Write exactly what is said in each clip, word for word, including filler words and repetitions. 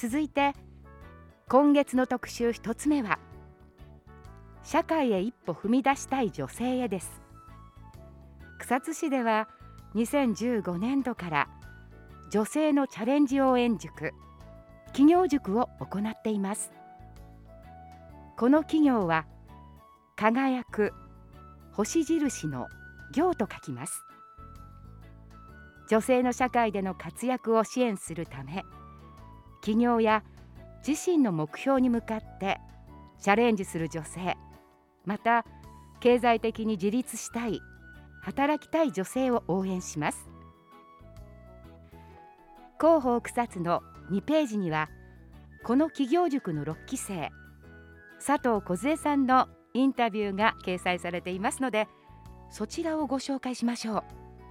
続いて今月の特集一つ目は、社会へ一歩踏み出したい女性へです。草津市ではにせんじゅうごねんどから女性のチャレンジ応援塾、企業塾を行っています。この企業は輝く星印の業と書きます。女性の社会での活躍を支援するため、企業や自身の目標に向かってチャレンジする女性、また経済的に自立したい、働きたい女性を応援します。広報草津のにページには、この企業塾のろっき生、佐藤梢さんのインタビューが掲載されていますので、そちらをご紹介しましょう。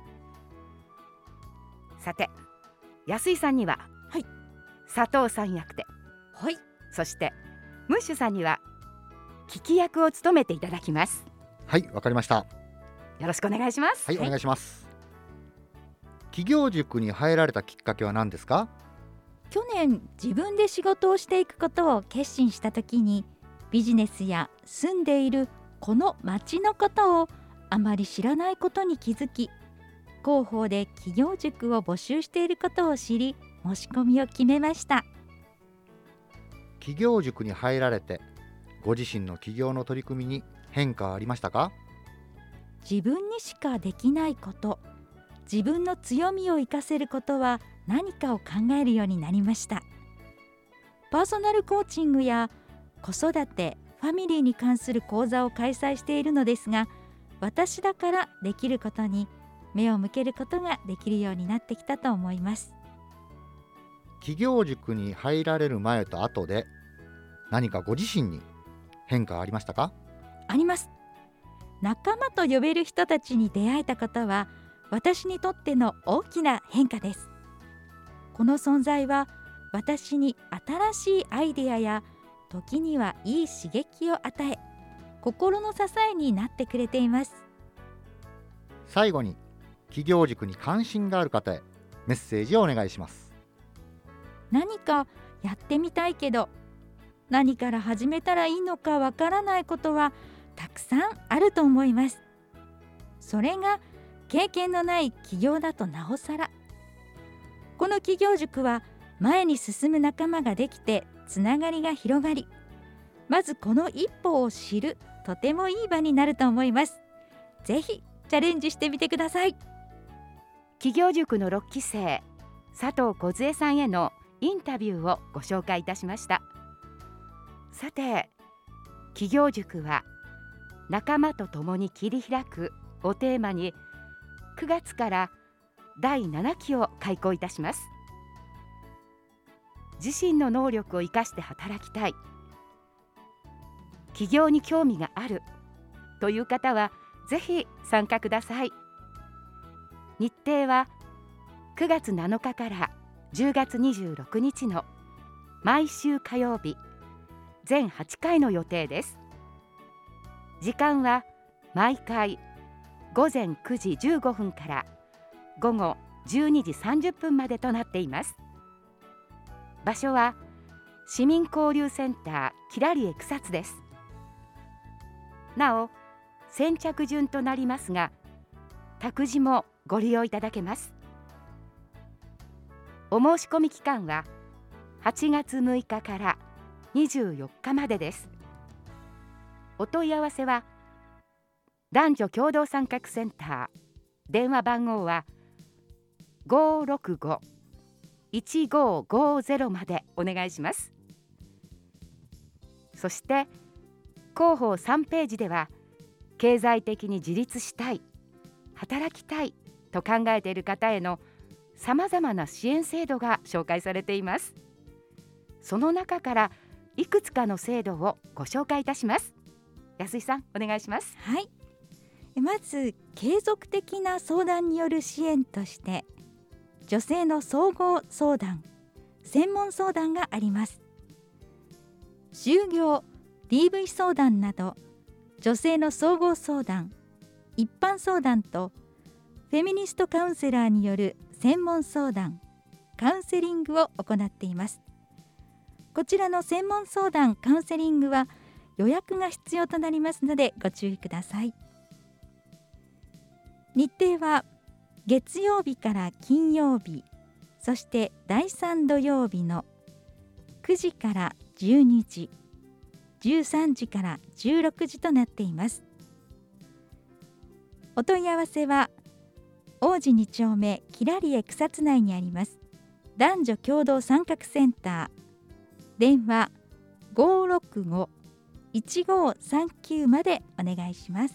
さて、安井さんには、はい、佐藤さん役で、はい、そしてムッシュさんには聞き役を務めていただきます。 はい、わかりました。 よろしくお願いします。 はい、お願いします。企業塾に入られたきっかけは何ですか？ 去年自分で仕事をしていくことを決心したときに、ビジネスや住んでいるこの町のことをあまり知らないことに気づき、広報で企業塾を募集していることを知り、申し込みを決めました。 企業塾に入られて、ご自身の企業の取り組みに変化はありましたか？ 自分にしかできないこと、自分の強みを生かせることは何かを考えるようになりました。パーソナルコーチングや子育て、ファミリーに関する講座を開催しているのですが、私だからできることに目を向けることができるようになってきたと思います。 企業塾に入られる前と後で、何かご自身に変化はありましたか？ あります。仲間と呼べる人たちに出会えたことは、私にとっての大きな変化です。この存在は私に新しいアイデアや時にはいい刺激を与え、心の支えになってくれています。 最後に、企業塾に関心がある方へメッセージをお願いします。 何かやってみたいけど、何から始めたらいいのかわからないことはたくさんあると思います。それが経験のない起業だとなおさら。この企業塾は前に進む仲間ができて、つながりが広がり、まずこの一歩を知るとてもいい場になると思います。ぜひチャレンジしてみてください。 企業塾のろっき生、佐藤梢さんへのインタビューをご紹介いたしました。さて、企業塾は仲間と共に切り開くをテーマに、くがつからだいななきを開講いたします。自身の能力を生かして働きたい、起業に興味があるという方はぜひ参加ください。日程はくがつなのかからじゅうがつにじゅうろくにちの毎週火曜日、全はちかいの予定です。時間は毎回ごぜんくじじゅうごふんからごごじゅうにじさんじゅっぷんまでとなっています。場所は市民交流センターキラリエ草津です。なお、先着順となりますが、託児もご利用いただけます。お申し込み期間ははちがつむいかからにじゅうよっかまでです。お問い合わせは男女共同参画センター、電話番号はごーろくご いちごーごーぜろまでお願いします。そして広報さんページでは、経済的に自立したい、働きたいと考えている方へのさまざまな支援制度が紹介されています。その中からいくつかの制度をご紹介いたします。安井さん、お願いします。 はい、まず継続的な相談による支援として、女性の総合相談、専門相談があります。就業、ディーブイ 相談など、女性の総合相談、一般相談とフェミニストカウンセラーによる専門相談、カウンセリングを行っています。 こちらの専門相談カウンセリングは予約が必要となりますのでご注意ください。日程は月曜日から金曜日、そしてだいさん土曜日のくじからじゅうにじ、じゅうさんじからじゅうろくじとなっています。お問い合わせは王子に丁目きらりえ草津内にあります男女共同参画センター、電話 ごーろくご いちごさんきゅう までお願いします。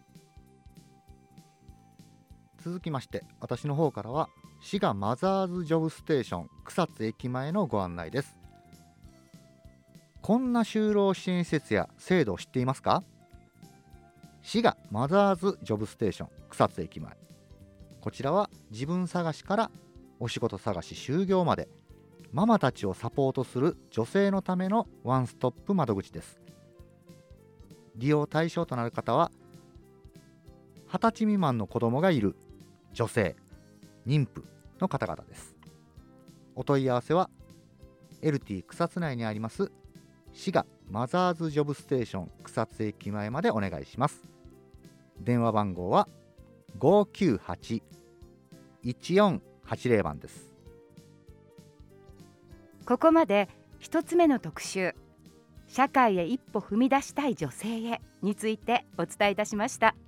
続きまして、私の方からは滋賀マザーズジョブステーション草津駅前のご案内です。こんな就労支援施設や制度を知っていますか？滋賀マザーズジョブステーション草津駅前、こちらは自分探しからお仕事探し就業までママたちをサポートする女性のためのワンストップ窓口です。利用対象となる方ははたち未満の子供がいる女性、妊婦の方々です。お問い合わせは エルティー 草津内にあります滋賀マザーズジョブステーション草津駅前までお願いします。電話番号は ごーきゅうはち いちよんはちゼロ 番です。 ここまで一つ目の特集、社会へ一歩踏み出したい女性へについてお伝えいたしました。